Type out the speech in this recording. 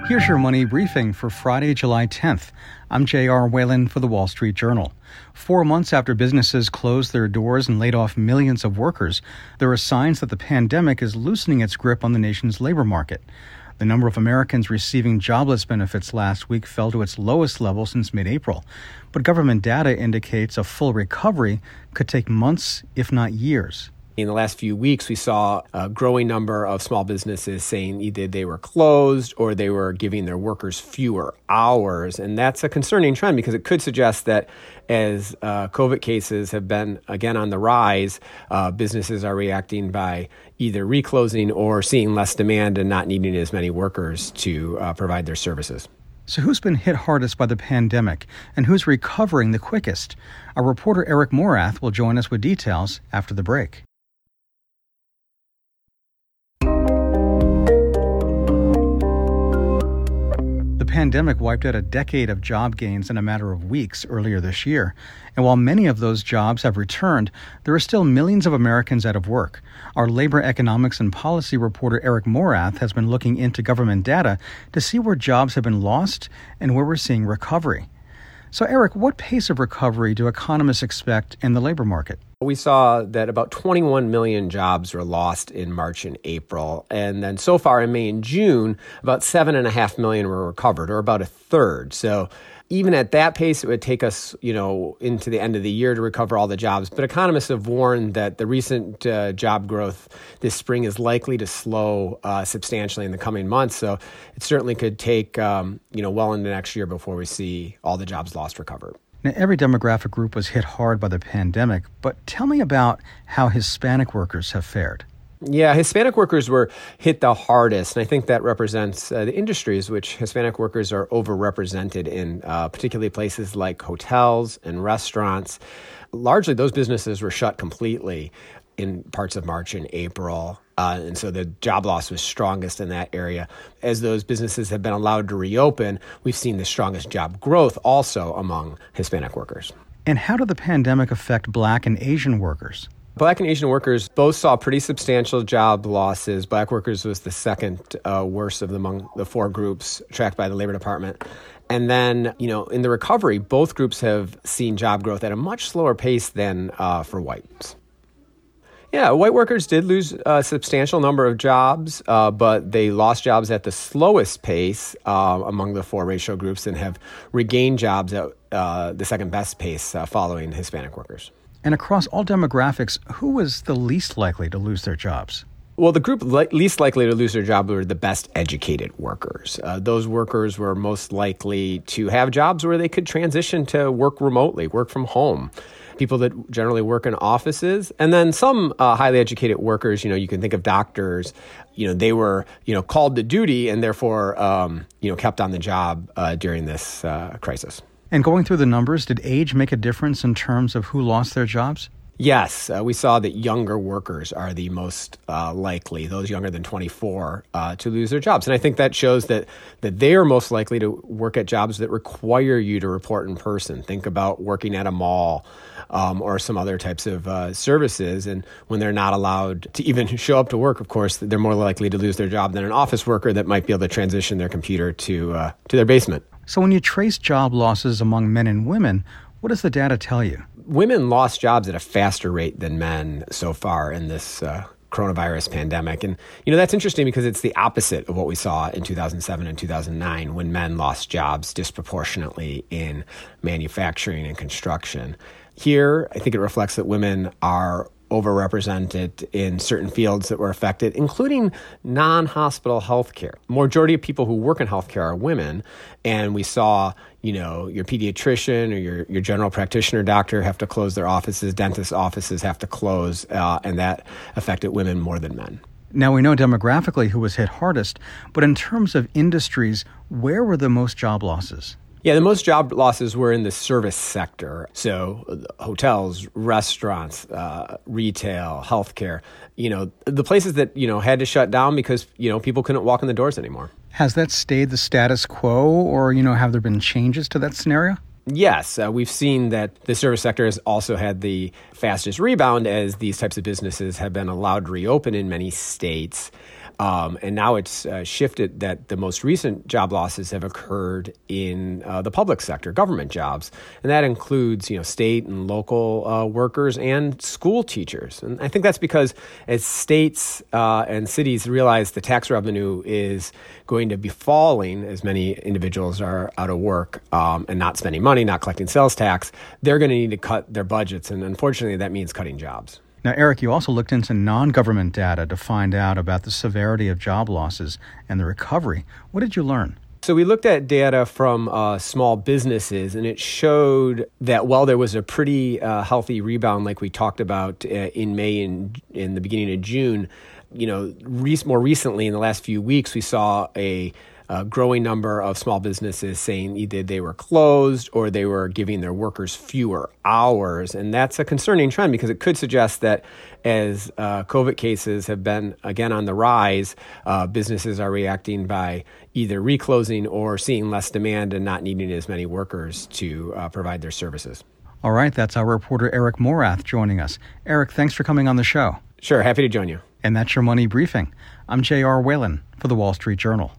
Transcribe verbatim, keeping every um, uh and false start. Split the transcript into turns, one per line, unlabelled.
Here's your money briefing for Friday, July tenth. I'm J R. Whalen for the Wall Street Journal. Four months after businesses closed their doors and laid off millions of workers, there are signs that the pandemic is loosening its grip on the nation's labor market. The number of Americans receiving jobless benefits last week fell to its lowest level since mid-April. But government data indicates a full recovery could take months, if not years.
In the last few weeks, we saw a growing number of small businesses saying either they were closed or they were giving their workers fewer hours. And that's a concerning trend because it could suggest that as uh, COVID cases have been again on the rise, uh, businesses are reacting by either reclosing or seeing less demand and not needing as many workers to uh, provide their services.
So who's been hit hardest by the pandemic and who's recovering the quickest? Our reporter Eric Morath will join us with details after the break. The pandemic wiped out a decade of job gains in a matter of weeks earlier this year. And while many of those jobs have returned, there are still millions of Americans out of work. Our labor economics and policy reporter Eric Morath has been looking into government data to see where jobs have been lost and where we're seeing recovery. So, Eric, what pace of recovery do economists expect in the labor market?
We saw that about twenty-one million jobs were lost in March and April. And then so far in May and June, about seven and a half million were recovered, or about a third. So even at that pace, it would take us, you know, into the end of the year to recover all the jobs. But economists have warned that the recent uh, job growth this spring is likely to slow uh, substantially in the coming months. So it certainly could take, um, you know, well into next year before we see all the jobs lost recovered.
Now, every demographic group was hit hard by the pandemic, but tell me about how Hispanic workers have fared.
Yeah, Hispanic workers were hit the hardest, and I think that represents uh, the industries which Hispanic workers are overrepresented in, uh, particularly places like hotels and restaurants. Largely, those businesses were shut completely in parts of March and April, uh, and so the job loss was strongest in that area. As those businesses have been allowed to reopen, we've seen the strongest job growth also among Hispanic workers.
And how did the pandemic affect Black and Asian workers?
Black and Asian workers both saw pretty substantial job losses. Black workers was the second uh, worst of the, among the four groups tracked by the Labor Department. And then, you know, in the recovery, both groups have seen job growth at a much slower pace than uh, for whites. Yeah, white workers did lose a substantial number of jobs, uh, but they lost jobs at the slowest pace uh, among the four racial groups and have regained jobs at uh, the second best pace uh, following Hispanic workers.
And across all demographics, who was the least likely to lose their jobs?
Well, the group li- least likely to lose their job were the best educated workers. Uh, those workers were most likely to have jobs where they could transition to work remotely, work from home. People that generally work in offices, and then some uh, highly educated workers, you know, you can think of doctors, you know, they were, you know, called to duty and therefore, um, you know, kept on the job uh, during this uh, crisis.
And going through the numbers, did age make a difference in terms of who lost their jobs?
Yes, uh, we saw that younger workers are the most uh, likely, those younger than twenty-four, uh, to lose their jobs. And I think that shows that that they are most likely to work at jobs that require you to report in person. Think about working at a mall um, or some other types of uh, services. And when they're not allowed to even show up to work, of course, they're more likely to lose their job than an office worker that might be able to transition their computer to uh, to their basement.
So when you trace job losses among men and women, what does the data tell you?
Women lost jobs at a faster rate than men so far in this uh, coronavirus pandemic. And, you know, that's interesting because it's the opposite of what we saw in two thousand seven and two thousand nine when men lost jobs disproportionately in manufacturing and construction. Here, I think it reflects that women are overrepresented in certain fields that were affected, including non-hospital healthcare. Majority of people who work in healthcare are women, and we saw, you know, your pediatrician or your, your general practitioner doctor have to close their offices, dentist offices have to close, uh, and that affected women more than men.
Now, we know demographically who was hit hardest, but in terms of industries, where were the most job losses?
Yeah, the most job losses were in the service sector. So hotels, restaurants, uh, retail, healthcare, you know, the places that, you know, had to shut down because, you know, people couldn't walk in the doors anymore.
Has that stayed the status quo or, you know, have there been changes to that scenario?
Yes, uh, we've seen that the service sector has also had the fastest rebound as these types of businesses have been allowed to reopen in many states. Um, and now it's uh, shifted that the most recent job losses have occurred in uh, the public sector, government jobs. And that includes, you know, state and local uh, workers and school teachers. And I think that's because as states uh, and cities realize the tax revenue is going to be falling as many individuals are out of work um, and not spending money, not collecting sales tax, they're going to need to cut their budgets. And unfortunately, that means cutting jobs.
Now, Eric, you also looked into non-government data to find out about the severity of job losses and the recovery. What did you learn?
So we looked at data from uh, small businesses, and it showed that while there was a pretty uh, healthy rebound, like we talked about uh, in May and in the beginning of June, you know, re- more recently in the last few weeks, we saw a A growing number of small businesses saying either they were closed or they were giving their workers fewer hours. And that's a concerning trend because it could suggest that as uh, COVID cases have been, again, on the rise, uh, businesses are reacting by either reclosing or seeing less demand and not needing as many workers to uh, provide their services.
All right, that's our reporter Eric Morath joining us. Eric, thanks for coming on the show.
Sure, happy to join you.
And that's your Money Briefing. I'm J R. Whalen for The Wall Street Journal.